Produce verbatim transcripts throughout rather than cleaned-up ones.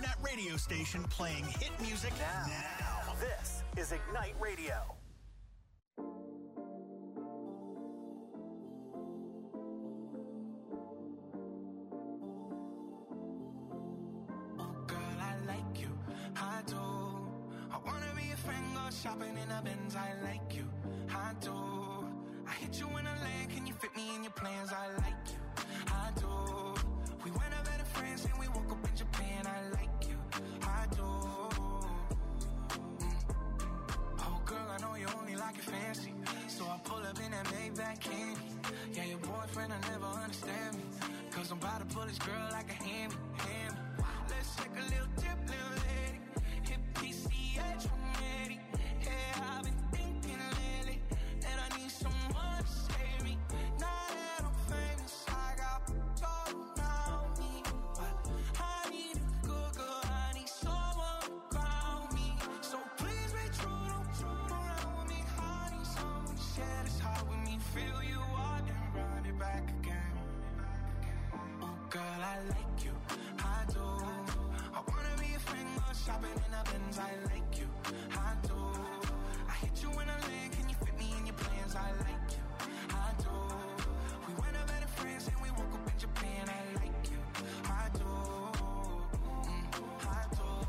internet radio station playing hit music now. now. This is Ignite Radio. Shopping in a Benz, I like you, I do. I hit you in a land, can you fit me in your plans? I like you, I do. We went out better friends and we woke up in Japan. I like you, I do. Mm. Oh girl, I know you only like it fancy, so I pull up in that Maybach candy. Yeah, your boyfriend will never understand me, cause I'm about to pull this girl like a hammy, hammy. Let's take a little dip, little lady. Hit P C H from Eddie. I've been thinking lately that I need someone to save me. Now that I'm famous, I got gold around me, but I need a good girl, I need someone to ground me. So please be true, don't true around with me. I need someone to share this heart with me. Feel you out and run it back again. Oh girl, I like you, I do. I wanna be a friend, go shopping in a Benz. I like you, I do. You in a land, can you fit me in your plans? I like you, I do. We went out better friends and we woke up in Japan. I like you, I do, mm, I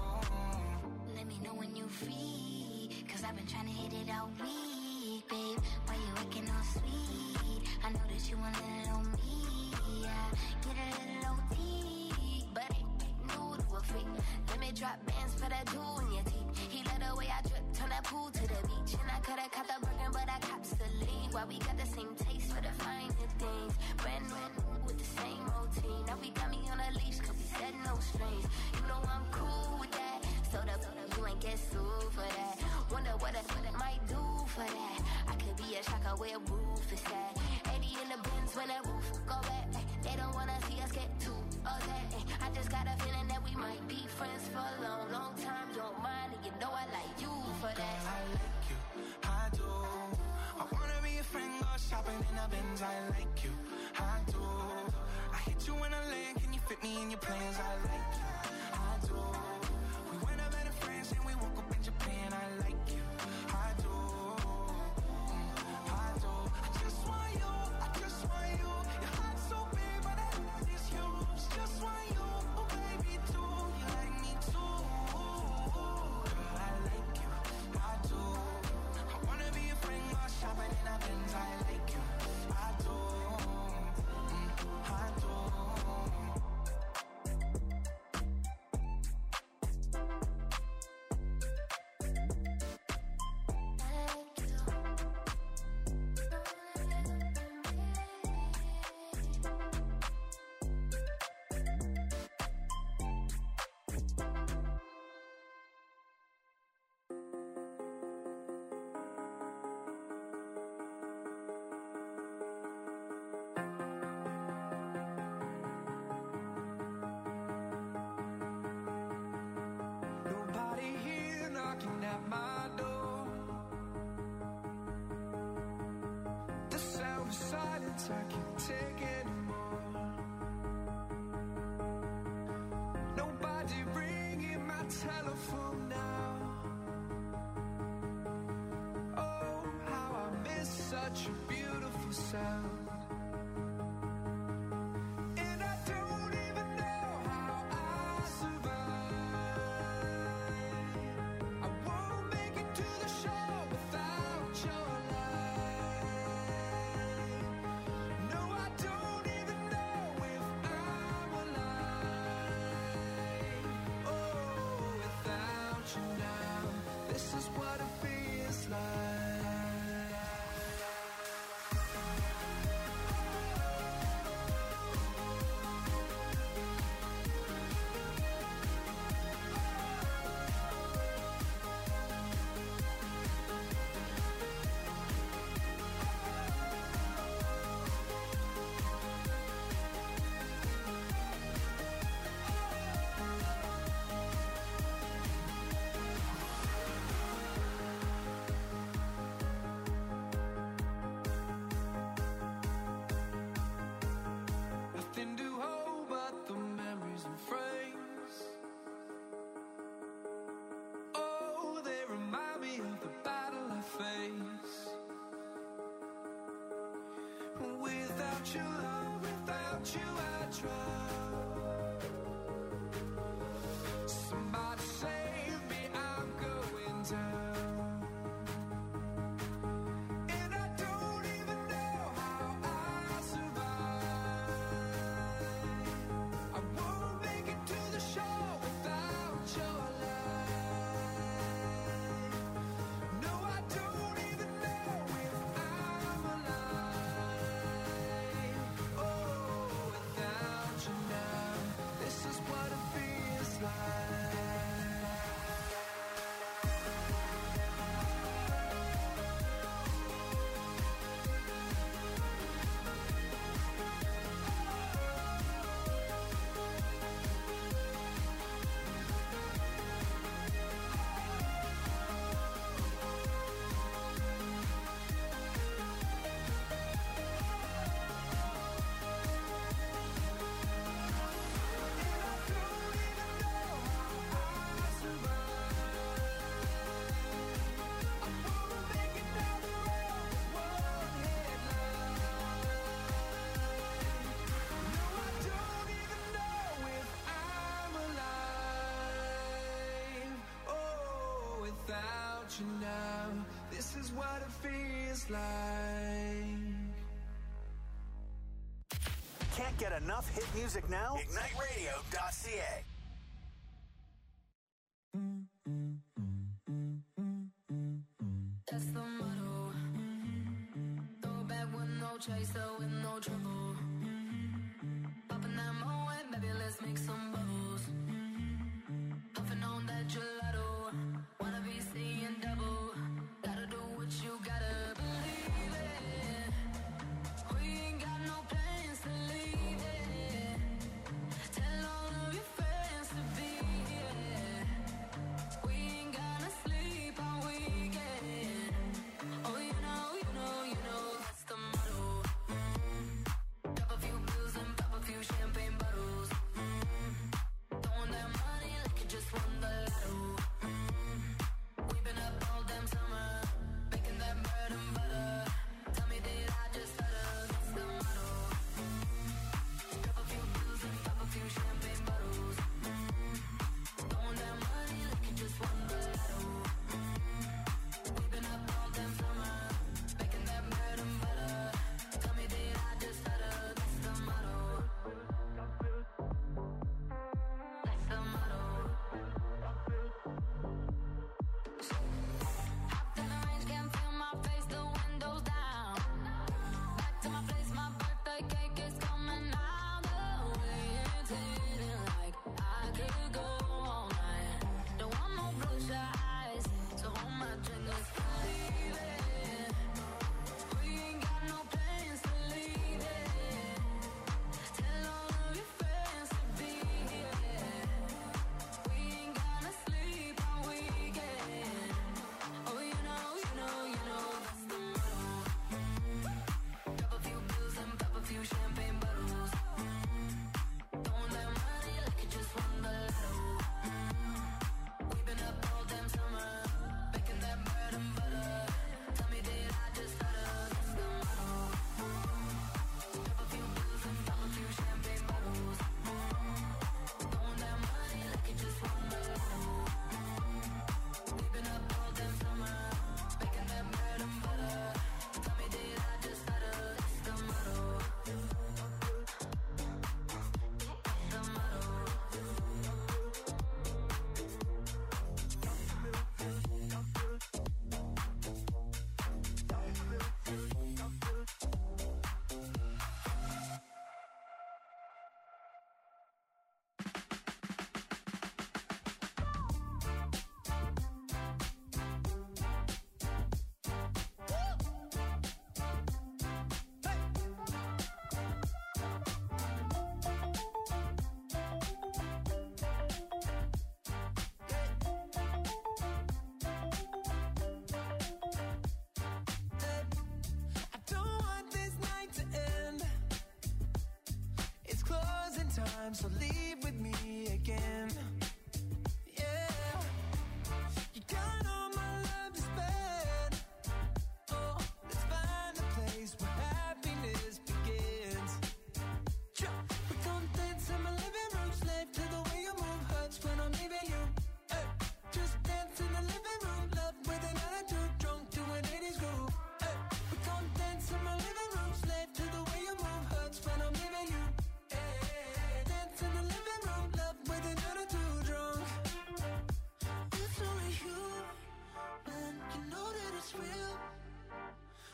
do. Let me know when you free, cause I've been trying to hit it all week, babe. Why you acting all sweet? I know that you want a little me, yeah. Get a little O T, but ain't new to a freak. Let me drop bands for that jewel in your teeth. He let the way I drip, turn that pool to the beach. And I could've caught the Birkin, but I cops the lead. Why we got the same taste for the finer things. Brand new with the same routine. Now we got me on a leash, cause we said no strings. You know I'm cool with that. So the you ain't get sued for that. Wonder what I, what I might do for that. I could be a shocker where a roof is at. eighty in the Benz when that roof go back. They don't wanna see us get too upset. I just got a feeling that we might be friends for a long, long time. Don't mind, and you know I like you for that. Girl, I like you, I do. I wanna be a friend, go shopping in a Benz. I like you, I do. I hit you in a land, can you fit me in your plans? I like you, I do. We went out better friends and we woke up in Japan. I like you, I do, mm, I do. I just want you, I just want you. Your heart's so big, but that heart is huge. Just want you, oh baby, do you like me too? Girl, I like you, I do. I wanna be a friend, go shopping in a Benz. I like you, I do, mm, I do. your love, without you I drown. Somebody save me, I'm going down. And I don't even know how I survive. I won't make it to the shore without your light. No, I don't even know if I'm alive. Oh, without you now, this is what it feels like. You now, this is what it feels like. Can't get enough hit music now? Ignite radio dot c a. That's the motto. Throw back with no chaser, with no trouble. Popping that Moet, baby, let's make some bubbles. Puffing on that gelato. Wanna be seeing double. Gotta do what you gotta believe it. We ain't got no plans to leave it. Tell all of your friends to be here. We ain't gonna sleep all weekend. Oh, you know, you know, you know, that's the motto. Mm-hmm.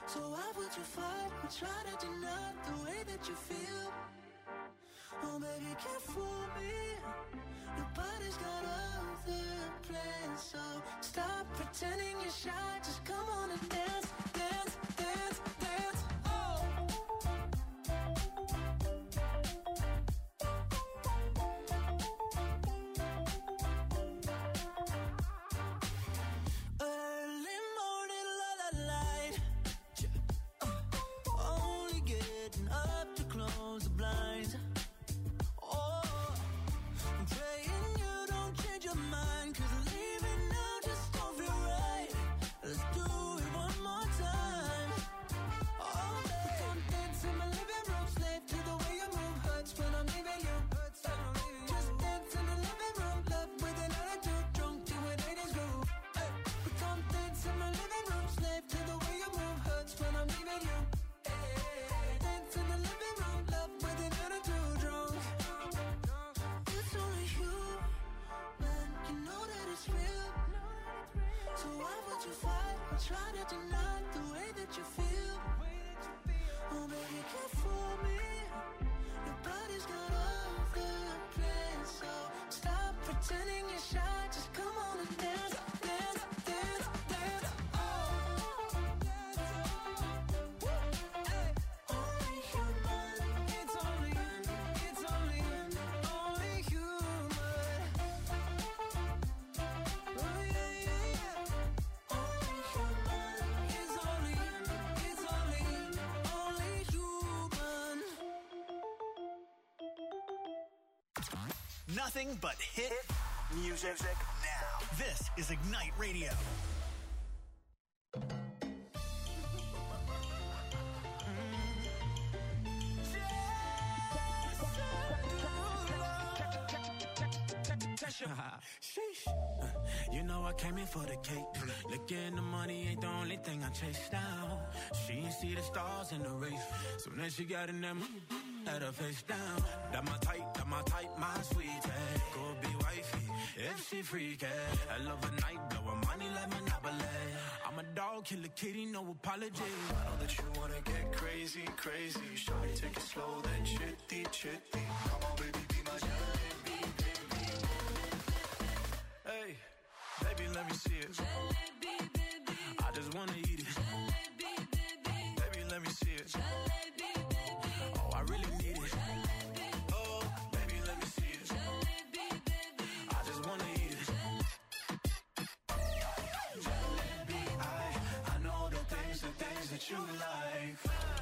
So why would you fight or try to deny the way that you feel? Oh baby, you can't fool me. Your body's got other plans. So stop pretending you're shy. Just come on and dance, dance, dance, dance. Oh. Early morning, la la light. Uh, only getting up to close the blinds. Oh, I'm praying you don't change your mind, 'cause leaving now just don't feel right. Let's do it one more time. Oh, baby, I'm dancing in my living room, slave to the way you move. Hurts when I'm leaving you. Just dance in the living room, love with an attitude, drunk to an eighties groove. Hey, but I'm dancing in my living room, slave to the way you move. Hurts when I'm leaving you. Hey, dance in the living room, love with an attitude, drunk. It's only you, man, you know that it's real. So why would you fight or try to deny the way that you feel? Oh baby, you can't fool me. Your body's got other plans. So stop pretending you're shy. Just come on and dance, dance, dance, dance. Oh, hey, only human. It's only, it's only, only human. Oh yeah, yeah, yeah. Only human. It's only, it's only, only human. Nothing but hit music now. This is Ignite Radio. Sheesh. You know I came in for the cake. Looking the money ain't the only thing I chase down. She ain't see the stars in the race. Soon as she got in that mood, had her face down. That my type, that my type, my sweetie. Go be wifey if she freaky. I love a night, blowin' money like Monopoly. I'm a dog, kill a kitty, no apology. I know that you wanna get crazy, crazy. Shawty, take it slow, then chitty, chitty. Come on, baby, be my jalebi, baby. Hey, baby, let me see it. Jalebi, baby. I just wanna eat it. Jalebi, baby. Baby, let me see it. Jalebi, baby. Oh, I really need it. Jalebi, Oh, baby, let me see it. jalebi, baby. I just wanna eat it. Jalebi, I, I know the things, the things that you like.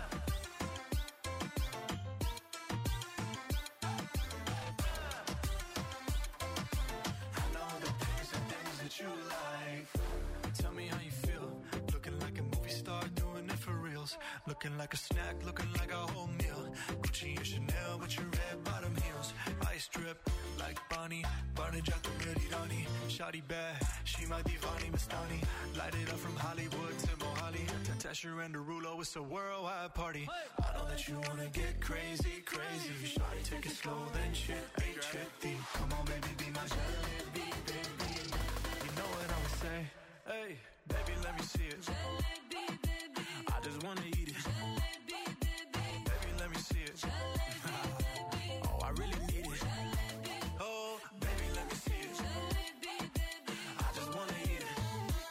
I know the things, the things that you like. Tell me how you feel. Looking like a movie star, doing it for reals. Looking like a snack, looking like a whole meal. Gucci and Chanel with your red bottom heels. Ice drip like Bonnie, Barnage out the ready Donnie. Shawty bad, she my divani Mastani. Light it up from Hollywood to Mohali. Tasha and Derulo, it's a worldwide party. I know that you wanna get crazy, crazy. Shawty, take it slow, then chitty, chitty. Come on, baby, be my jalebi, baby. You know what I would say? Hey, baby, let me see it. Jalebi, baby. I just wanna eat it. Jalebi, baby. Baby, let me see it. Jalebi, Oh, I really need it. jalebi, Oh, baby, let me see it. jalebi, baby. I just wanna eat it.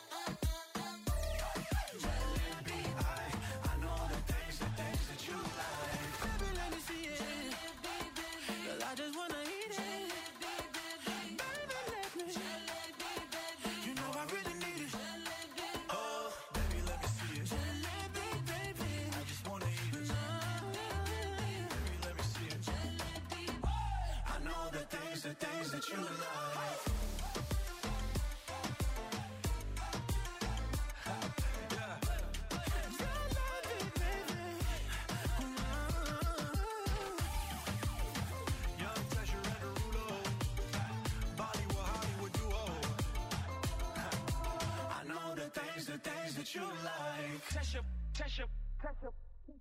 Jalebi, I, I know the things, the things that you like. Baby, let me see it. Jalebi, baby. Girl, I just wanna eat it. Jalebi, baby. Baby, let me. Jalebi, baby. You know I really need it. Jalebi, Oh, Baby, let me see it. jalebi, baby. I just wanna eat it. Baby, let me see it. I know the things, the things that you like. Young Tasha and Derulo, Bollywood, Hollywood duo. I know the things, the things that you like. Tasha, Tasha, Tasha.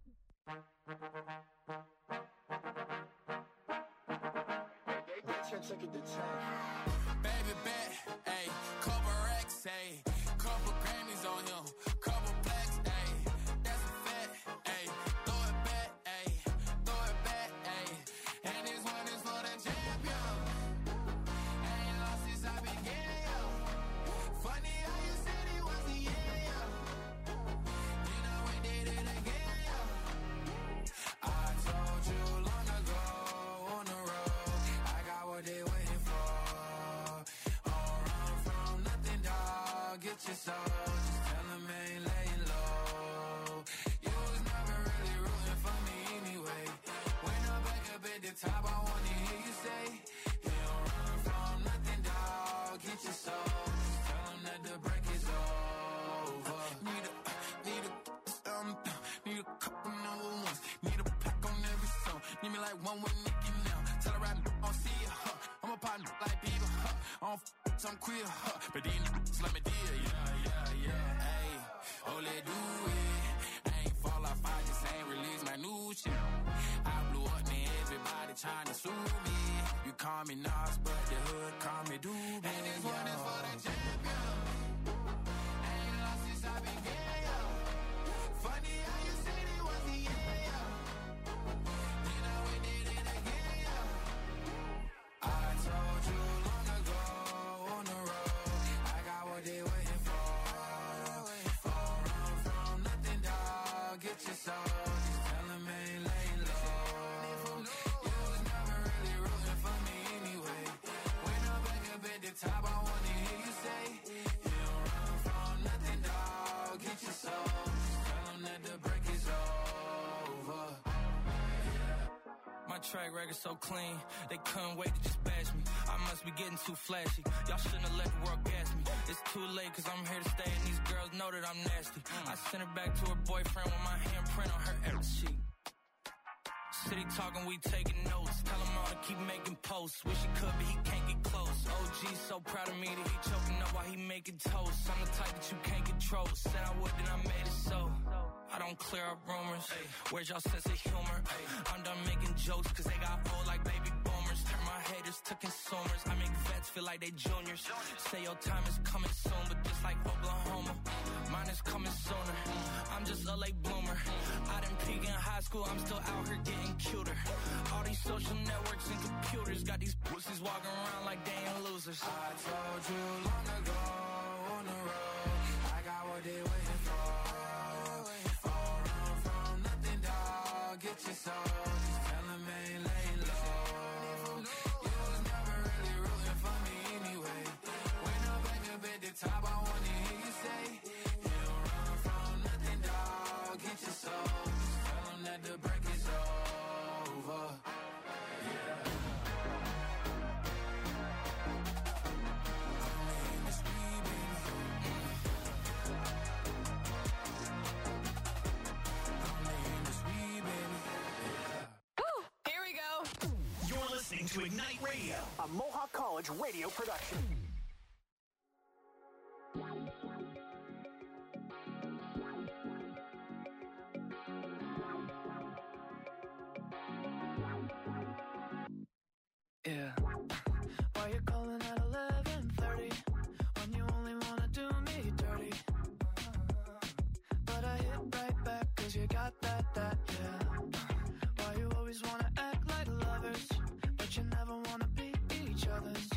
Baby bet, ayy, couple racks, ayy, couple Grammys on him, couple blacks, ayy, that's your soul. Just tell him I ain't laying low. You was never really rooting for me anyway. When I'm back up at the top, I wanna hear you say, you don't run from nothing, dog. Get your soul. Just tell him that the break is over. Need a, need a, um, need a couple number ones. Need a pack on every song. Need me like one with Nicki now. Tell her I don't see it, huh? I'm a partner like Bieber, huh? I don't f***, I'm queer, huh? But these n***s let me deal, yeah, yeah, yeah. Hey, oh, let do it. I ain't fall off, I just ain't release my new shit. I blew up, man, everybody trying to sue me. You call me Nas, but the hood call me Doobie. And this one is for the champion. I ain't lost since I began, yo. Funny how you said it was the end, yo. Then I went did it again, yo. I told you long ago on the road, I got what they waiting for. Don't run from nothing, dog. Get your soul. Just tell them I ain't laying low. You was never really rooting for me anyway. When I'm back up at the top, I wanna hear you say, you don't run from nothing, dog. Get your soul. Just tell them that the break is over. My track record so clean, they couldn't wait to just bash me. I must be getting too flashy. Y'all shouldn't have let the world gas me. It's too late cause I'm here to stay and these girls know that I'm nasty. I sent her back to her boyfriend with my handprint on her every sheet. City talking, we taking notes. Tell him all to keep making posts. Wish he could, but he can't get close. O G so proud of me that he choking up while he making toast. I'm the type that you can't control. Said I would, then I made it so. I don't clear up rumors. Where's y'all sense of humor? I'm done making jokes cause they got old like baby boomers. Turn my haters to consumers. I make vets feel like they juniors. Say your time is coming soon, but just like Oklahoma, mine is coming sooner. I'm just a late bloomer. I didn't peak in high school, I'm still out here getting cuter. All these social networks and computers got these pussies walking around like they ain't losers. I told you long ago on the road, I got what they waiting for. Don't run from nothing, dog. Get your soul. Just tell them I ain't laying low. You was never really rooting for me anyway. When I'm back up at the top, I wanna hear you say, you don't run from nothing, dog. Get your soul. Just tell them that the break is over. To Ignite Radio, a Mohawk College radio production. Yeah. Why you calling at eleven thirty when you only wanna do me dirty? But I hit right back cause you got that, that, yeah. Why you always wanna act like lovers, but you never wanna be each other's?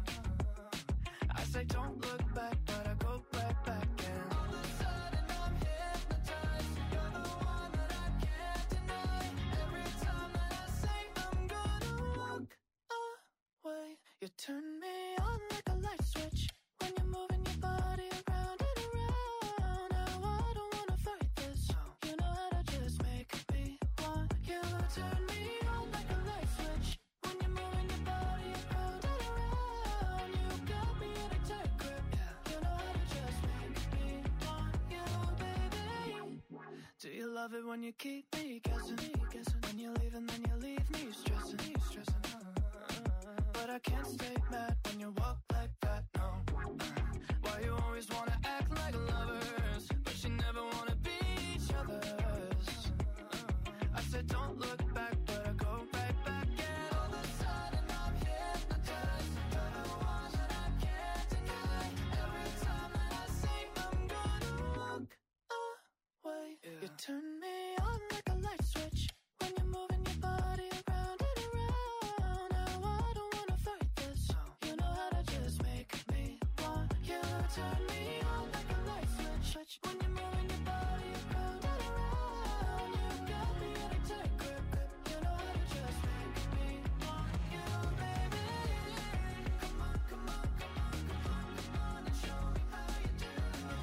I say don't look back, but I go right back and all of a sudden I'm hypnotized. You're the one that I can't deny. Every time that I say I'm gonna walk away, you turn me on like a light switch when you're moving your body around and around. Now I don't wanna fight this, you know how to just make me want you. Turn me on like a light switch when you're moving your body around and around. You got me in a tight grip, you know how to just make me want you, baby. Do you love it when you keep me guessing? When you leave and then you leave me stressing, stressing. But I can't stay mad when you walk like that, no. Why you always wanna act like lovers, but you never wanna be each other's? I said don't look back, but I go right back. And all of a sudden I'm hypnotized. You're the one that I can't deny. Every time that I say I'm gonna walk away, yeah. You turn me on like a light switch when you're moving your body around and around. Now I don't wanna fight this, you know how to just make me want you. Turn me on like a light switch when you're moving your body around and around. You got me in a tight grip, you know how to just make me want you, baby. Come on, come on, come on, come on, come on and show me how you do it.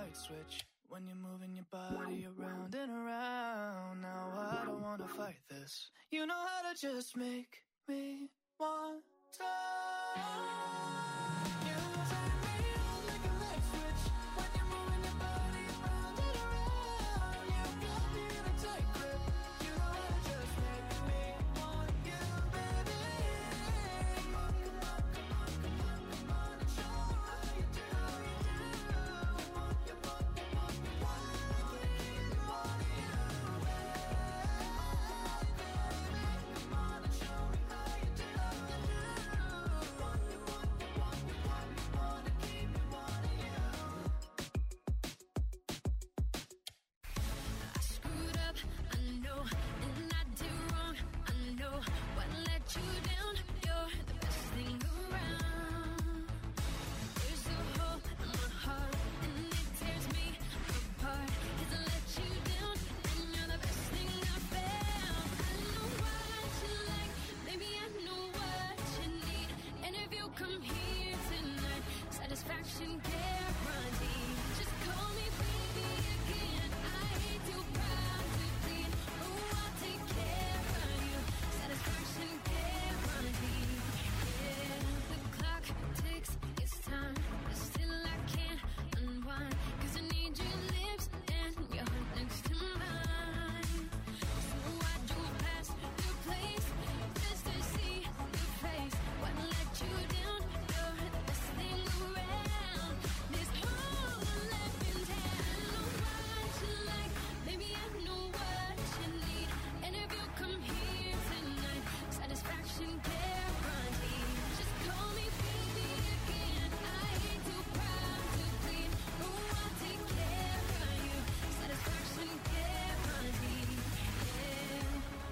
light switch when you're moving your body around and around. Now I don't wanna fight this. You know how to just make me want to. You turn me on like a light switch when you're moving your body around and around. You got me in a tight grip. You know how to just make me want you, baby. Come on, come on, come on, come on, come on, and show me how you do, how you do. Come on, come on, come on, come on, I can't keep wanting you, baby. Come on and show me how you do, how you do. Want you, want you, want you, want you, wanna keep me wanting you. I screwed up, I know, and I did wrong, I know. What let you down? You're the best thing around. There's a hole in my heart, and it tears me apart. 'Cause I let you down, and you're the best thing I found. I know what you like, maybe I know what you need. And if you come here tonight, satisfaction guaranteed. Just call me baby again. I ain't too proud to plead. Oh, I'll take care of you. Satisfaction guaranteed. Yeah, the clock ticks, it's time, but still I can't unwind. 'Cause I need your lips and your heart next to mine. So I drove past your place just to see your face. What let you down? You're the best thing around. This whole life in town. I know what you like, maybe I know what you need. And if you come here tonight, satisfaction guaranteed. Just call me baby again. I ain't too proud to plead. Oh, I'll take care of you. Satisfaction guaranteed. Yeah.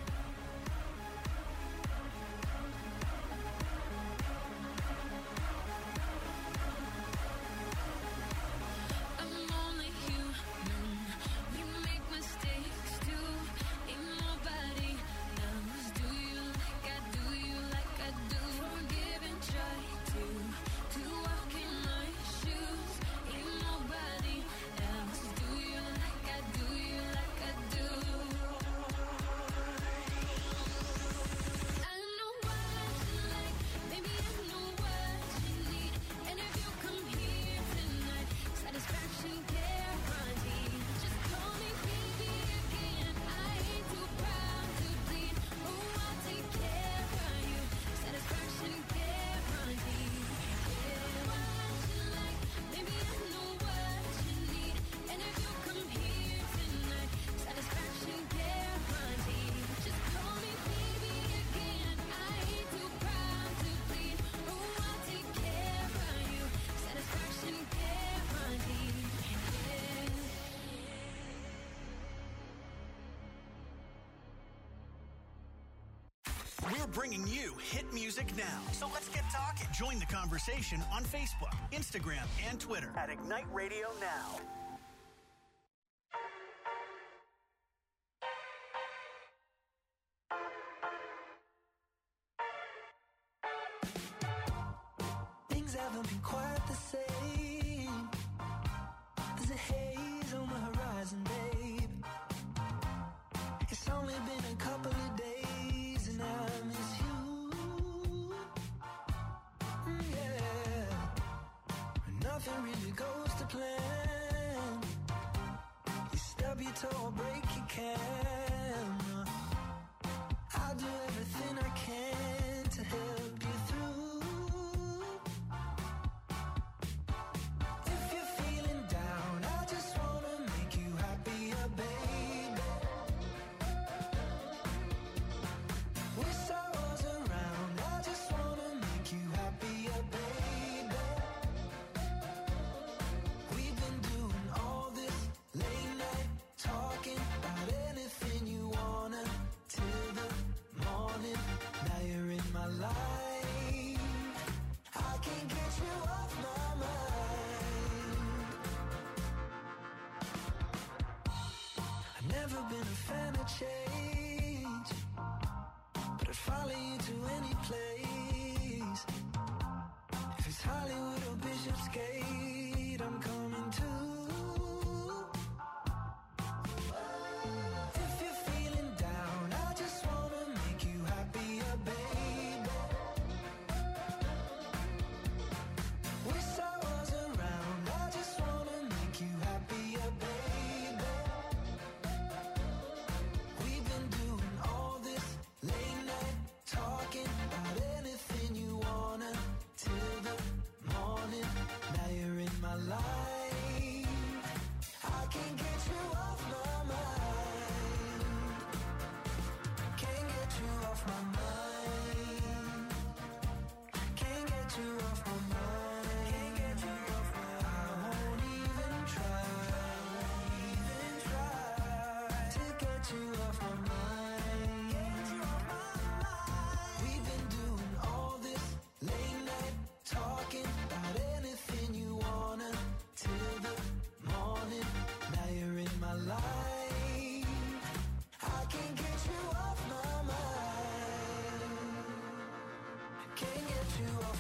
I'm only human. We make mistakes too. Ain't nobody knows. Do you like I do you like I do? Forgive and try to to walk in my shoes. Ain't nobody else. Do you like I do you like I do? I know what you like, maybe I know what you need. And if you come here tonight, satisfaction guaranteed. Just call me baby again. I ain't too proud to plead. Oh, I'll take care of you. Satisfaction guaranteed. Yeah, what you like, maybe I know what you need. And if you come here tonight, satisfaction guaranteed. Just call me baby again. I ain't too proud to plead. Oh, I'll take care of you. Satisfaction guaranteed. Yeah. We're bringing you hit music now. So let's get talking. Join the conversation on Facebook, Instagram, and Twitter at Ignite Radio Now. Things haven't been quite the same. There's a haze on the horizon, babe. It's only been a couple of days and I miss you. Mm, yeah. Nothing really goes to plan. You stub your toe or break your can. I'll do everything I can to help you through. If you're feeling down, I just wanna make you happier, baby. With sorrows around, I just wanna make you happier, baby. We've been doing all this late night talking about anything you wanna till the morning. Now you're in my life. I can't get you off my mind. I've never been a fan of change, but I'd follow you to any place. If it's Hollywood or Bishopsgate, I'm coming too.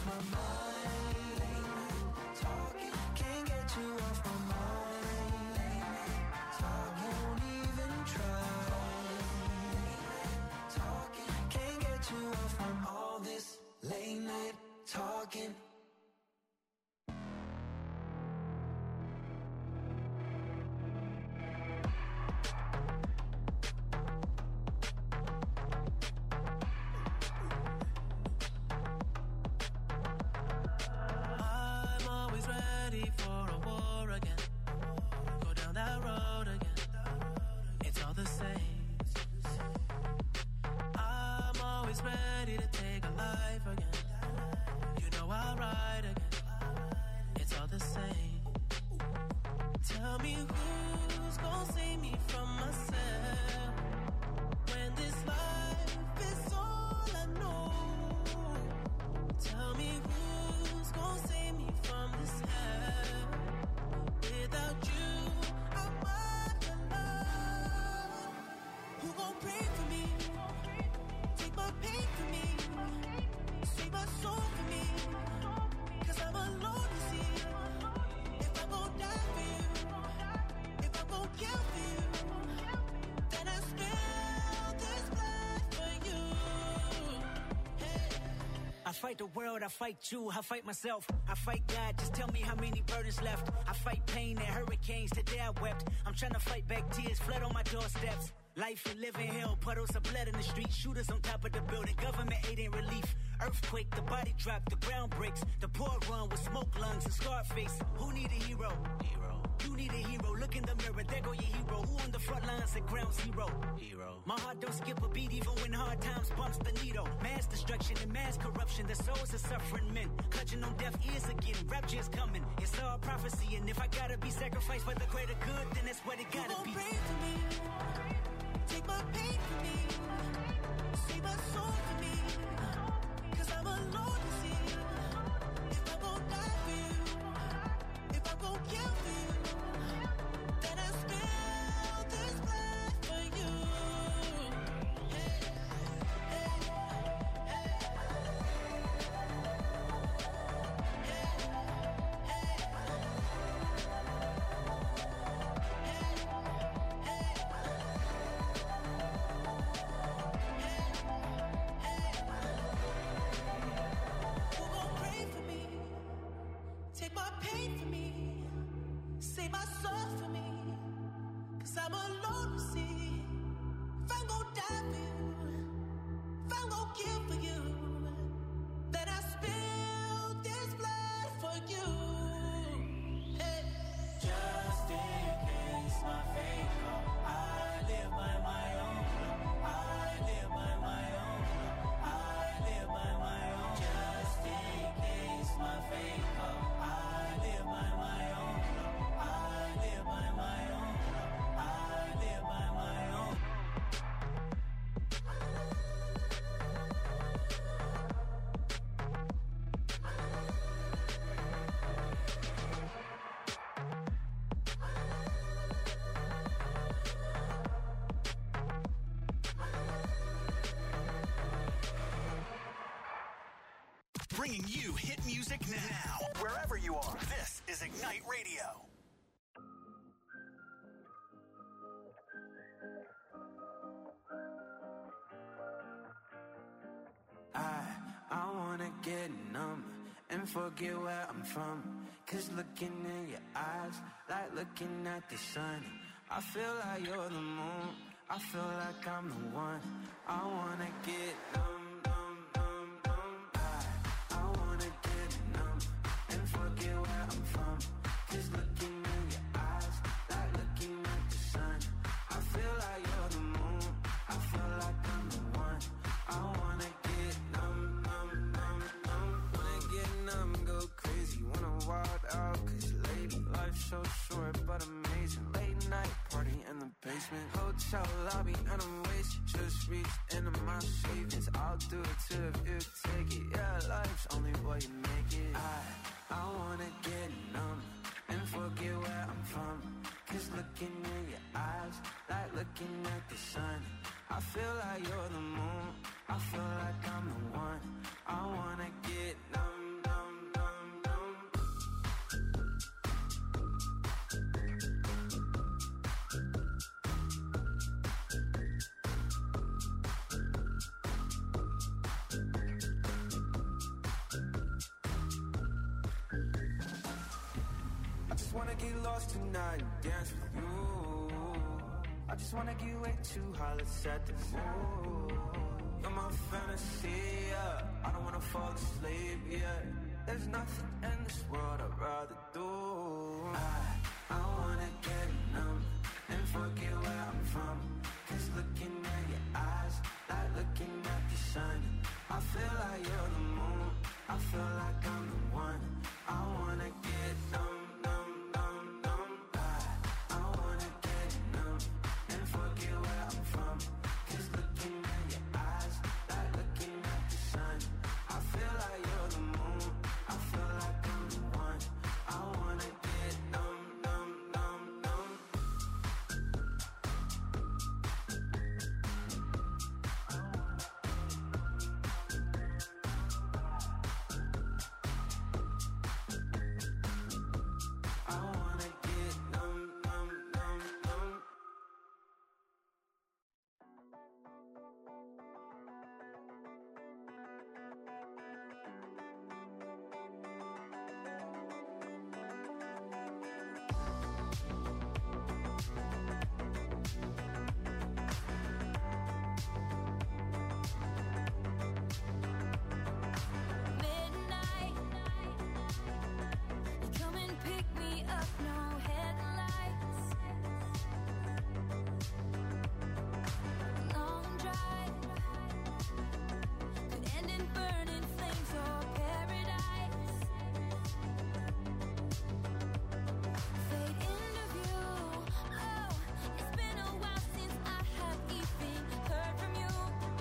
off my mind. Late night talking, can't get you off my mind. Late night talking, won't even try. Late night talking, can't get you off from all this late night talking. I fight the world, I fight you, I fight myself, I fight God, just tell me how many burdens left. I fight pain and hurricanes, today I wept. I'm trying to fight back tears, flood on my doorsteps. Life and living hell, puddles of blood in the street, shooters on top of the building, government aid ain't relief. Earthquake, the body drop, the ground breaks, the poor run with smoke lungs and scarred face. Who need a hero? Hero. You need a hero, look in the mirror, there go your hero. Who on the front lines at ground zero? Hero. My heart don't skip a beat even when hard times bumps the needle. Mass destruction and mass corruption, the souls of suffering men. Clutching on deaf ears again, rapture's coming. It's all prophecy, and if I gotta be sacrificed for the greater good, then that's what it gotta you be. Pray for me, take my pain for me, save my soul for me, cause I'm alone to see. If I'm gonna die for you, if I'm gonna kill for you, then I spill this blood for you. Hey, hey, hey. Who gon' pray for me? Take my pain for me, save my soul for me, cause I'm alone to see. If I'm gon' die for you, if I'm gon' kill for you, then I spill this blood for you. Hey. Just in case my fate come, I live by my own. I live by my own. I live by my own. Just in case my fate come, I live by my own. I live by my own. I live by my own. Bringing you hit music now, wherever you are. This is Ignite Radio. I, I wanna get numb and forget where I'm from. Cause looking in your eyes, like looking at the sun. I feel like you're the moon, I feel like I'm the one. I wanna get numb, numb, numb, numb. I, I wanna get numb and forget where I'm from. Cause looking in your eyes, like looking at the sun. I feel like you're the moon, I feel like I'm the one. I wanna get numb, numb, numb, numb. Wanna get numb, go crazy, wanna wild out. Cause lady, life's so short but amazing. Late night party in the basement, hotel lobby and I'm wasted. Just reached into my savings, I'll do it too if you take it. Yeah, life's only what you make it. I, I wanna get numb and forget where I'm from. Cause looking in your eyes, like looking at the sun. I feel like you're the moon, I feel like I'm the one. I wanna get numb, just wanna get lost tonight and dance with you. I just wanna get way too high, let's set the mood. You're my fantasy, yeah. I don't wanna fall asleep, yeah. There's nothing in this world I'd rather do. I, I wanna get numb and forget where I'm from. Cause looking at your eyes, like looking at the sun. I feel like you're the moon, I feel like I'm the one. I wanna get numb, numb, numb, numb. I, I wanna get numb and forget where I'm from. Cause looking at your eyes, like looking at the sun. I feel like you're the moon, I feel like I'm the one. I wanna get numb, numb, numb, numb. I wanna get numb, numb, numb, numb. Midnight, you come and pick me up, no headlights. Long drive could end in burning flames or paradise. Fade into view. Oh, it's been a while since I have even heard from you.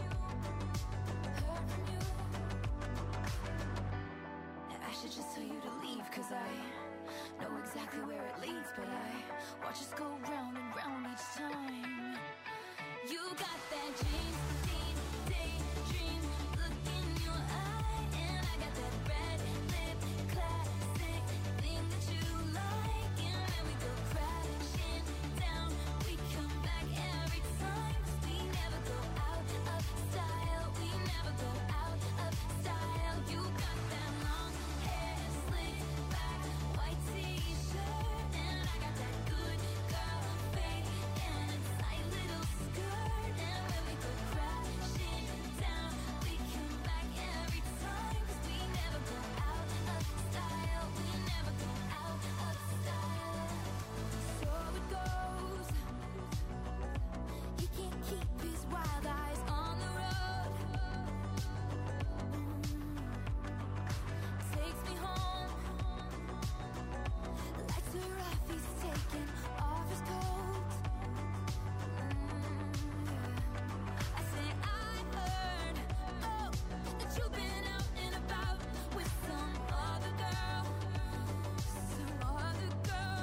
Heard from you. I should just tell you to leave, cause I know exactly where it leads, but I watch us go round and round each time. You got that dream, deep, daydream look in your eye, and I got that red lip classic thing that you like, and when we go crashing down, we come back every time, 'cause we never go out of style, we never go out of style. You got that long hair slicked back, white t-shirt, and I got that good girl fade and a tight little skirt, and when we go crashing down, we come back every time, 'cause we never go out of style, we never go out of style. So it goes. He can't keep his wild eyes on the road. Takes me home. Lights are off, he's taking off his coat. I say I heard, oh, that you've been out and about with some other girl, some other girl.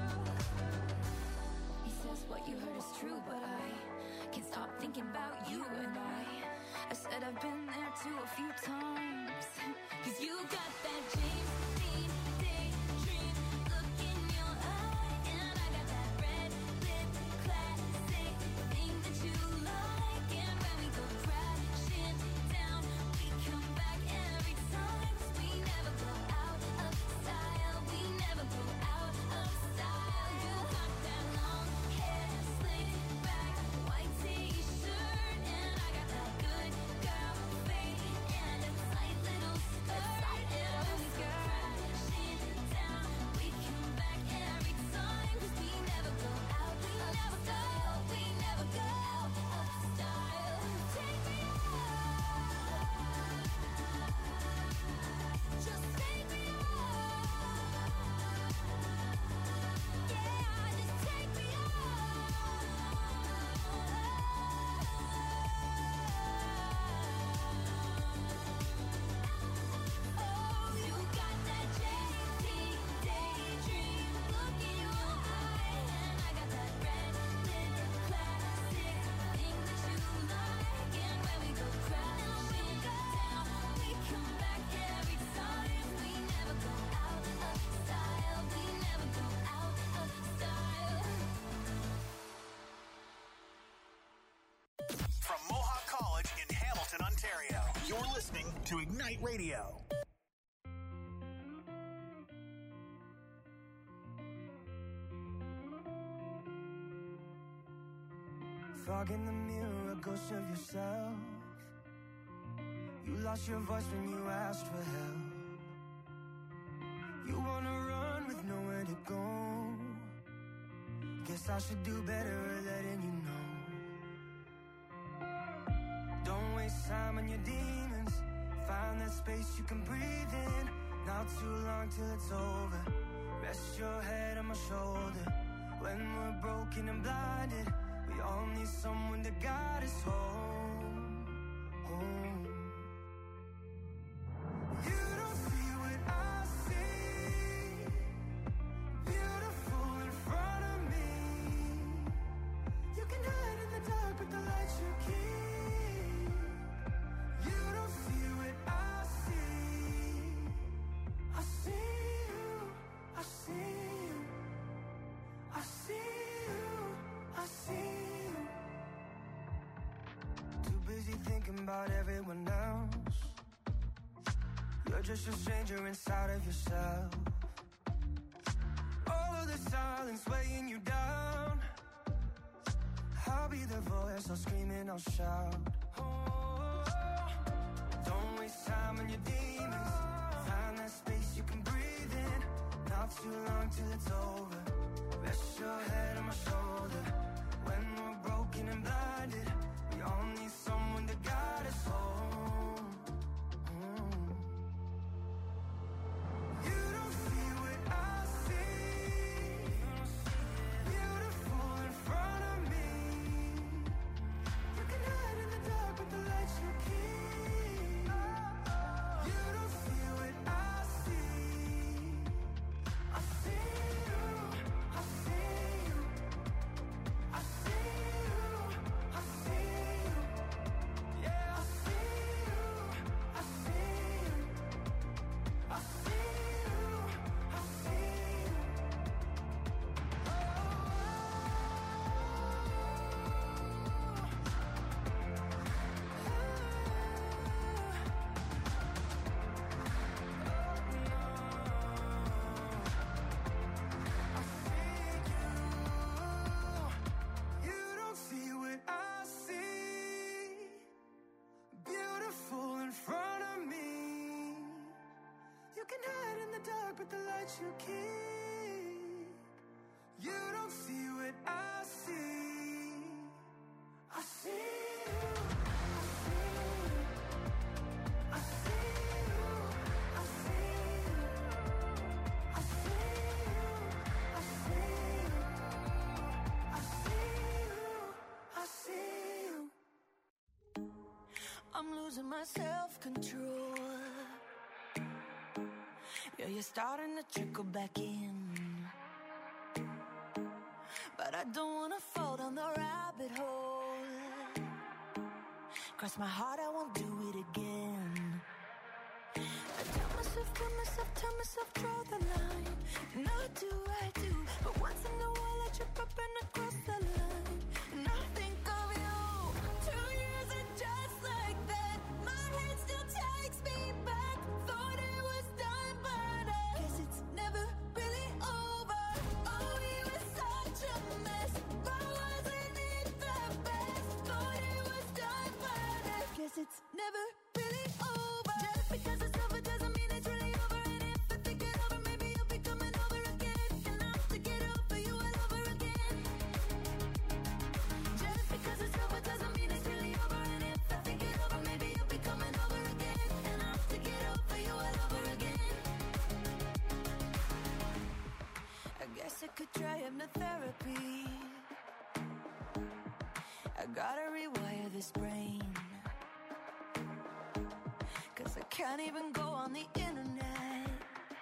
He says what you heard is true, but I can't stop thinking about you and I. I said I've been there too a few times. 'Cause you got that James Dean daydream look in your eye, and I got that red lip classic thing that you like, and when we go crashing down, we come back every time, 'cause we never go out of style, we never go out of style. You got that long hair slicked back, white t-shirt, and I got that good girl fade and a tight little skirt, and when we go crashing down, we come back every time, 'cause we never go out of style, we never go out of style. Take me out, just take me out, yeah, just take me out. Oh, you got that J T daydream look in your eye, and I got that red lip classic thing that you like, and when we go crashing down, we come back every time, we never go out of style, we never go out of style. From Mohawk College in Hamilton, Ontario, you're listening to Ignite Radio. fog in the mirror, a ghost of yourself. You lost your voice when you asked for help. You wanna run with nowhere to go. Guess I should do better at letting you know. Don't waste time on your demons. Find that space you can breathe in. Not too long till it's over. Rest your head on my shoulder. When we're broken and blinded, we all need someone to guide us home, home. You don't see what I see. Beautiful in front of me. You can hide in the dark, but the light you keep. You don't see what I see. I see you, I see you, I see you, I see you. Too busy thinking about everyone else. You're just a stranger inside of yourself. All of the silence weighing you down. I'll be the voice, I'll scream and I'll shout. Oh, don't waste time on your demons. Find that space you can breathe in. Not too long till it's over. Rest your head on my shoulder. When we're broken and blinded, we all need someone to guide us home. Mm. You don't see what I see. Beautiful in front of me. You can hide in the dark, but the light you keep. You don't see what I see. I see you, I see you, I see you, I see you. Yeah, I see you, I see you, I see you, I see you. You don't see what I see. Beautiful in front of me. You can hide in the dark, but the light you keep. You don't see what I see. I see you, I see you, I see you, I see you, I see you, I see you, I see you, I see you. I'm losing my self-control. Yeah, you're starting to trickle back in. But I don't wanna fall down the rabbit hole. Cross my heart, I won't do it again. I tell myself, tell myself, tell myself, draw the line. Not do I do, but once in a while I trip up and I cross the line. And I think of you. Two years and just like that, my head still takes me back. Thought it was done, but I guess it's never really over. Oh, we were such a mess, but wasn't it the best? Thought it was done, but I guess it's never really over. Just because it's over doesn't mean it's really over. And if I think it over, maybe you'll be coming over again. And I'll have to get over you all over again. Just because it's over doesn't mean it's really over. And if I think it over, maybe you'll be coming over again. And I'll have to get over you all over again. I guess I could try hypnotherapy. I gotta rewire this brain. Cause I can't even go on the internet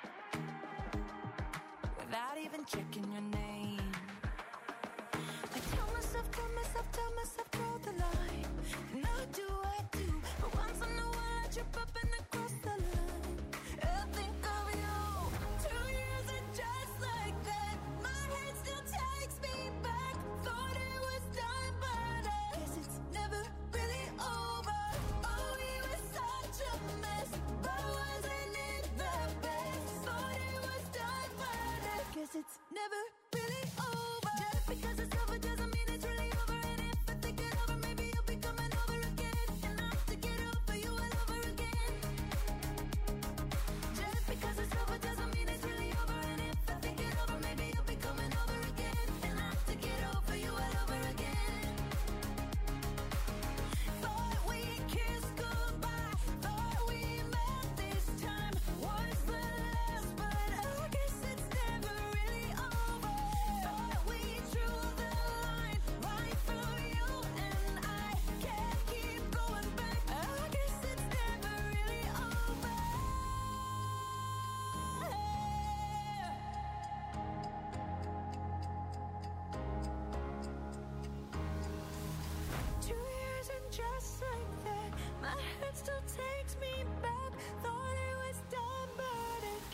without even checking your name. I tell myself, tell myself, tell myself, draw the line. Now do I do, but once in a while I trip up and I cross the line. I think of you. Two years and just like that, my head still takes me back. Thought it was done, but I guess it's never really over. Oh, we were such a mess, but wasn't it the best? Thought it was done, but I guess it's never really over. Just because it's over doesn't mean it's really over. And if I think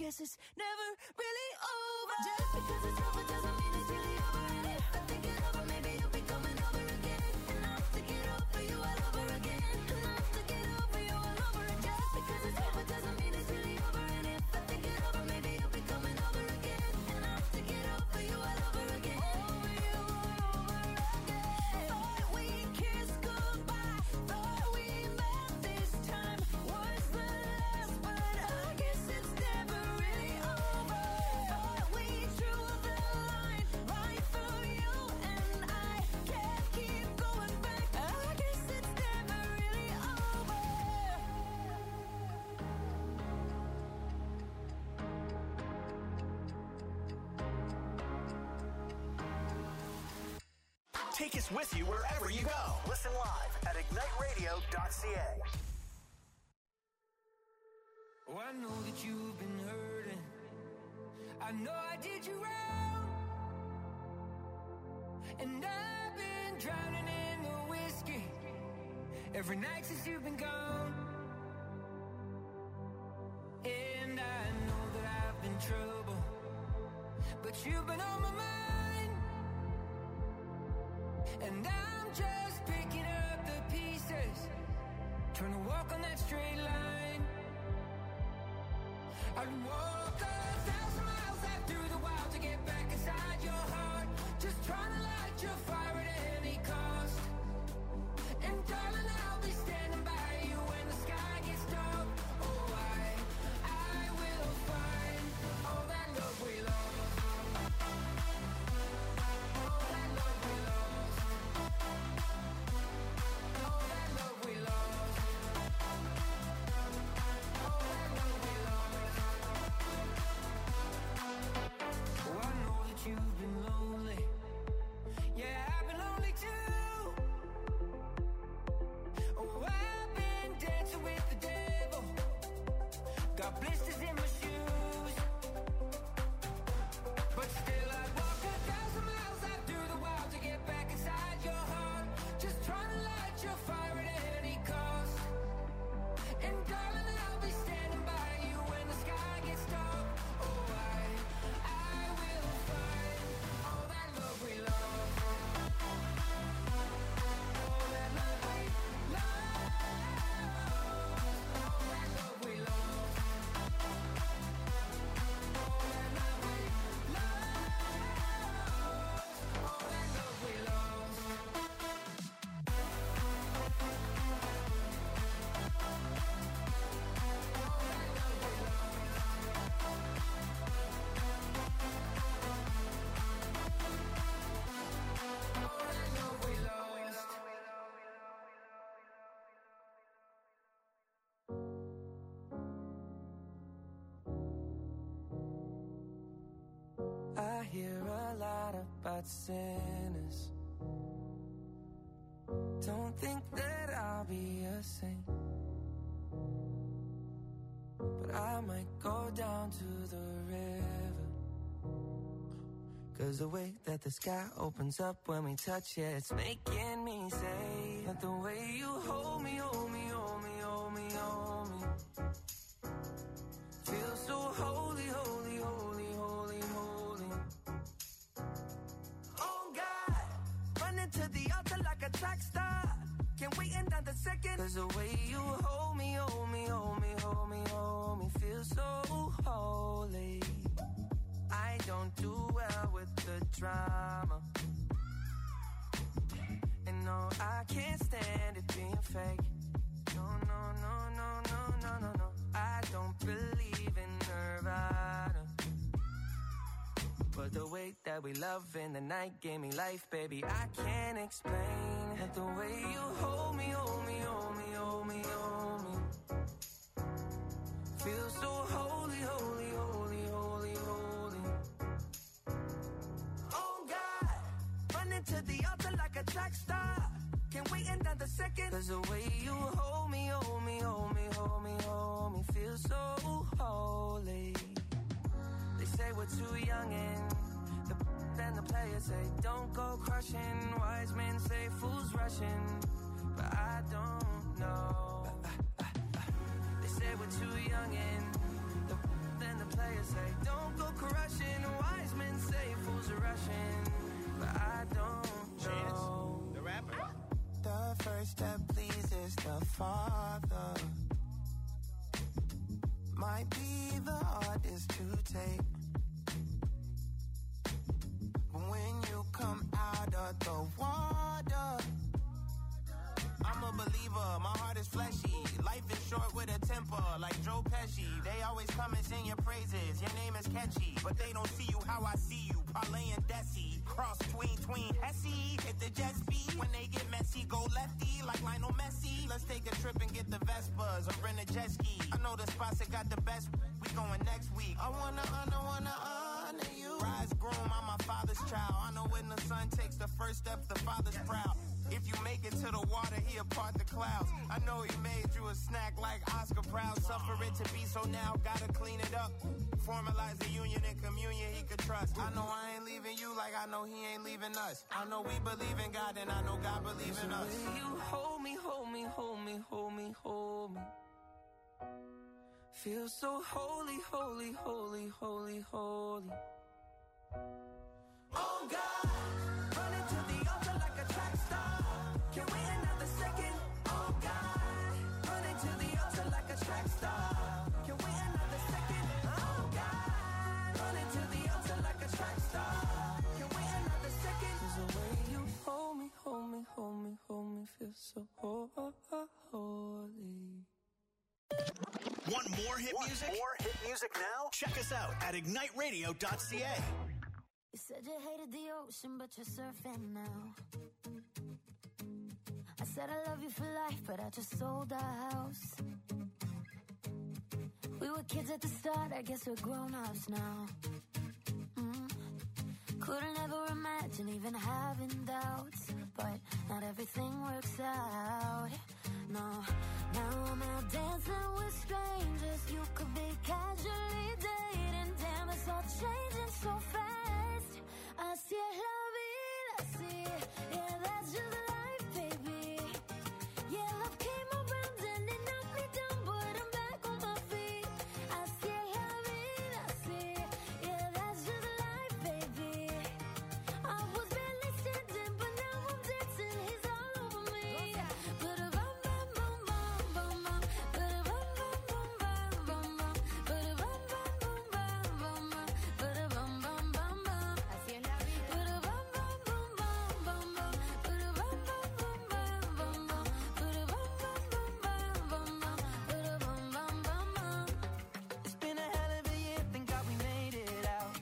guess it's never really over. Just because it's over doesn't mean it's really over. And if I think it over, maybe you'll be coming over again. And I'll have to get over you all over again. And I'll have to get over you all over again. Just because it's over doesn't mean it's really over. And if I think it over, maybe you'll be coming over again. And I'll have to get over you all over again. Over you all over again. Thought we kissed goodbye. Thought we met this time was the last, but I guess it's never really over. Thought we drew the line right through you and I can't keep going back. I guess it's never really over. Take us with you wherever you go. Listen live at ignite radio dot c a. Oh, I know that you've been hurting. I know I did you wrong. And I've been drowning in the whiskey every night since you've been gone. And I know that I've been trouble, but you've been on my mind. And I'm just picking up the pieces, trying to walk on that straight line. I'd walk a thousand miles out through the wild to get back inside your heart, just trying to light your fire at any cost. And darling, I'll be standing by you when the sky gets dark. Oh, I, I will find all that love we lost. All that love we lost. All that love we lost. All that love we lost. Oh, I know that you've been lonely. Yeah, I've been lonely too. Oh, I've been dancing with the devil. Got blisters in my shoes. But still I'd walk a thousand miles out through the wild to get back inside your heart, just trying to light your fire at any cost. And darling, I'll be standing by you when the sky gets dark. Oh, I, I will find all that love we lost. All that love we lost. All that love we lost. All that love we lost. All that love we lost. All that love we lost. I hear a lot about sinners. Don't think that I'll be a saint, but I might go down to the river. Cause the way that the sky opens up when we touch it, it's making me say that the way you hold me, hold me, hold me, hold me, hold me, feels so holy, holy, holy, holy, holy. Oh God, running to the altar like a track star. Can't wait another second. Cause the way you hold me, hold me, hold me, hold me, hold me, feels so holy. I don't do well with the drama, and no, I can't stand it being fake. No, no, no, no, no, no, no, no. I don't believe in Nirvana, but the way that we love in the night gave me life, baby. I can't explain that the way you hold me, hold me, hold me, hold me, hold me, feels so holy, holy, holy, holy, holy. Oh God, running to the altar like a track star. Can't wait another second. Cause the way you hold me, hold me, hold me, hold me, hold me, feels so holy. They say we're too young and the and the players say don't go crushing. Wise men say fools rushing, but I don't know. They say we're too young and the than the players say. Don't go crushing, wise men say fools are rushing, but I don't know. The rapper. The first step pleases the Father. Might be the hardest to take, but when you come out of the water, I'm a believer, my heart is fleshy. Life is short with a temper, like Joe Pesci. They always come and sing your praises, your name is catchy, but they don't see you how I see you. Parlay and Desi, cross tween, tween, Hesse. Hit the jet speed, when they get messy, go lefty, like Lionel Messi. Let's take a trip and get the Vespas, or rent a jet ski. I know the spots that got the best, we going next week. I wanna honor, wanna honor you. Rise groom, I'm my father's child. I know when the son takes the first step, the father's proud. If you make it to the water, he'll part the clouds. I know he made you a snack like Oscar Proud. Suffer it to be so now, gotta clean it up. Formalize the union and communion he could trust. I know I ain't leaving you like I know he ain't leaving us. I know we believe in God and I know God believes in us. You hold me, hold me, hold me, hold me, hold me. Feel so holy, holy, holy, holy, holy. Oh God, running to the altar like a track star. Can't wait another second. Oh God, running to the altar like a track star. Can't wait another second. Oh God, running to the altar like a track star. Can't wait another second. 'Cause the way you hold me, hold me, hold me, hold me, feel so holy. Want more hit Want music? More hit music now? Check us out at ignite radio dot c a. You said you hated the ocean, but you're surfing now. I said I love you for life, but I just sold our house. We were kids at the start, I guess we're grown-ups now. Mm. Couldn't ever imagine even having doubts, but not everything works out. No, now I'm out dancing with strangers. You could be casually dating. Damn, it's all changing so fast. Así es la vida, así. Yeah, that's just life, baby. Yeah, love came around and it knocked me down, but I'm back on my feet. Así es la vida, así. Yeah, that's just life, baby. I was barely standing, but now I'm dancing. He's all over me. But a bum bum bum bum bum bum. But a bum bum bum bum bum bum. But a bum bum bum bum bum bum. But a bum bum bum bum. Así es la vida. But a bum bum bum bum bum bum. But a bum bum bum bum bum bum. But a bum bum bum bum bum bum. But a bum bum bum bum. It's been a hell of a year, thank God we made it out.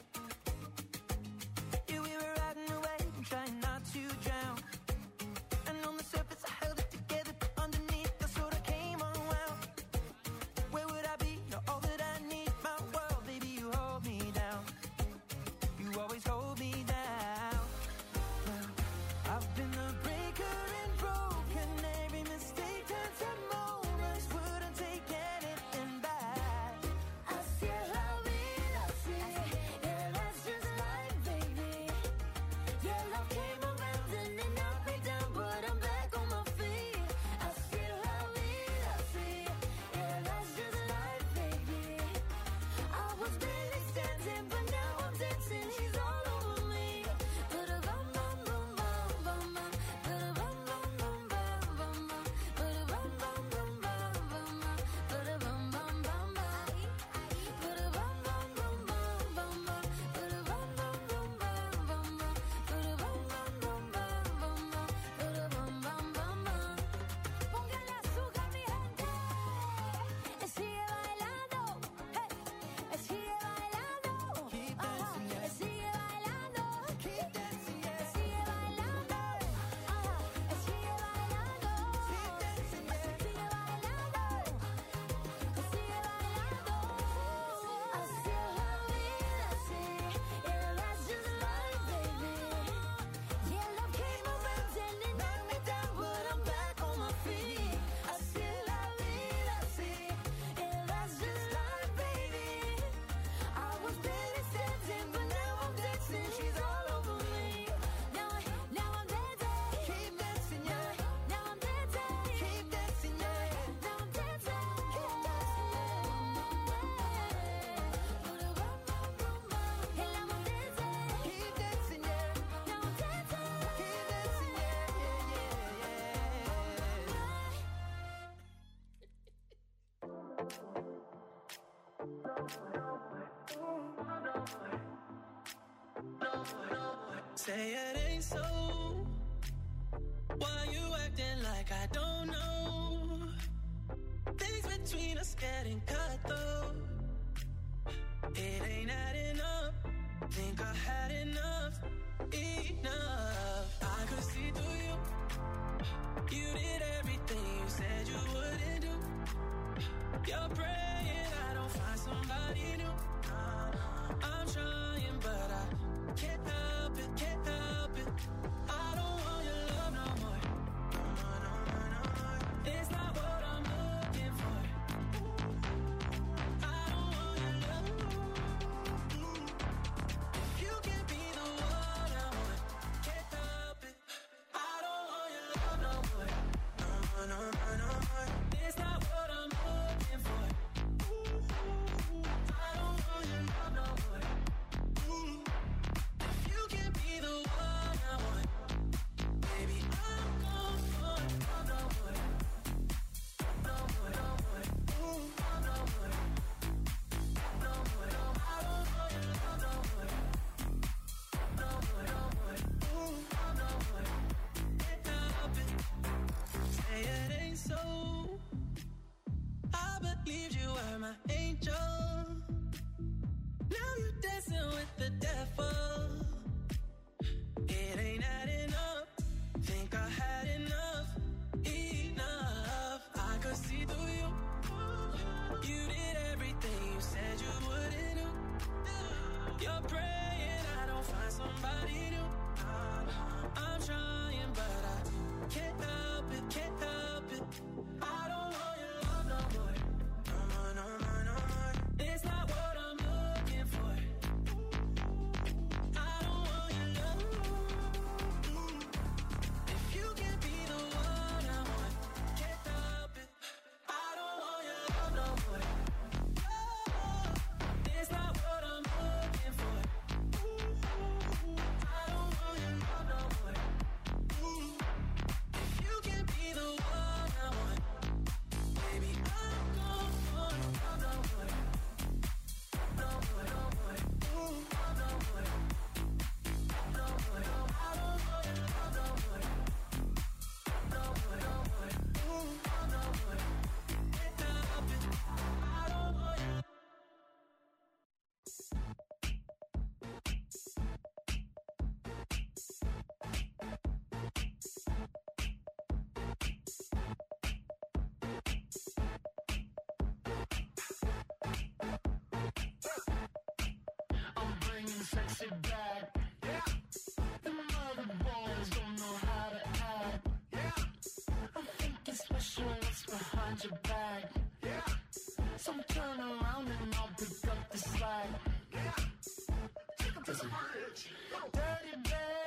Yeah, we were riding away and trying not to drown. And on the surface I held it together, but underneath I sort of came unwound. Where would I be? You're all that I need, my world, baby, you hold me down. You always hold me down. Well, I've been the breaker and broken. Every mistake turns to moments. Wouldn't take anything back. Así es la vida, así. Yeah, that's just life, baby. Yeah, love came around and it knocked me down, but I'm back on my feet. Así es la vida, así. Yeah, that's just life, baby. I was barely standing, but now I'm dancing. He's all over me. But a bum bum bum bum bum bum. Say it ain't so. Why you acting like I don't know? Things between us getting cut though. It ain't adding up. Think I had enough, enough. I could see through you. You did everything you said you wouldn't do. You're praying I don't find somebody new. I'm trying but I can't help it, can't help it. I don't want your love no more. No more, no more, no more. It's not what I'm looking for. I don't want your love. If you can't be the one I want, can't help it. I don't want your love no more. No more, no more, no more. It's not what I'm looking for. I don't want your love no more. If you can't be the one I want, baby, I'm gone for love no more. No more, no more. Love no more. No more, no more. I don't want your love no more. No more, no more. Love no more. Can't help it. Say it ain't so. I believed you were my angel. Now you're dancing with the devil. It ain't adding up. Think I had enough, enough. I could see through you. You did everything you said you wouldn't do. You're praying I don't find somebody new. I'm trying but I can't help it, can't help it. I don't want your love no more. No more, no more, no more. It's not what I'm looking for. I don't want your love. If you can't be the one I want, can't help it. I don't want your love no more. It's not what I'm looking for. I don't want your love no more. If you can't be the one I want, baby, I'm gone for love no more. No more, no more. Love no more. No more, no more. I don't want your love no more. No more, no more. Love no more. Can't help it. I don't want your I'm bringing sexy back. Yeah. The mother boys don't know how to act. Yeah. I'm thinking special what's behind your back. Yeah. So turn around and I'll pick up the slack. Yeah. Take 'em to the bridge. Dirty bag.